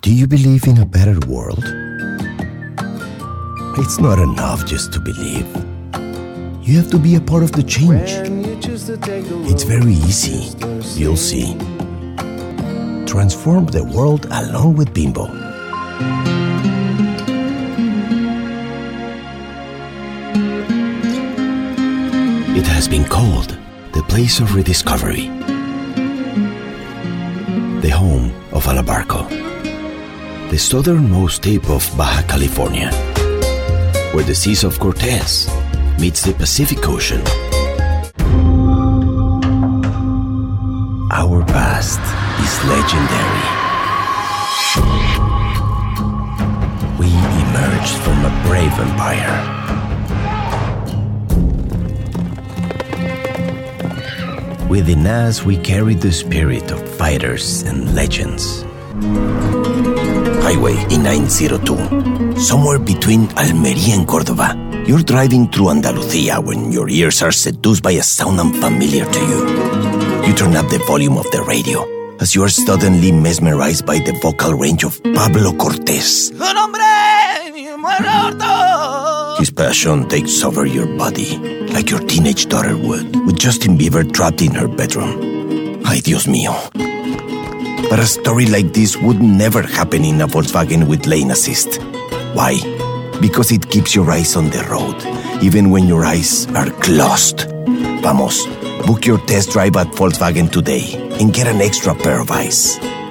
Do you believe in a better world? It's not enough just to believe. You have to be a part of the change. It's very easy. You'll see. Transform the world along with Bimbo. It has been called the place of rediscovery, the home of Anabarco, the southernmost tip of Baja California, where the seas of Cortez meets the Pacific Ocean. Our past is legendary. We emerged from a brave empire. Within us, we carry the spirit of fighters and legends. Highway E902, somewhere between Almería and Córdoba. You're driving through Andalucía when your ears are seduced by a sound unfamiliar to you. You turn up the volume of the radio as you are suddenly mesmerized by the vocal range of Pablo Cortés. His passion takes over your body, like your teenage daughter would, with Justin Bieber trapped in her bedroom. Ay, Dios mío. But a story like this would never happen in a Volkswagen with lane assist. Why? Because it keeps your eyes on the road, even when your eyes are closed. Vamos, book your test drive at Volkswagen today and get an extra pair of eyes.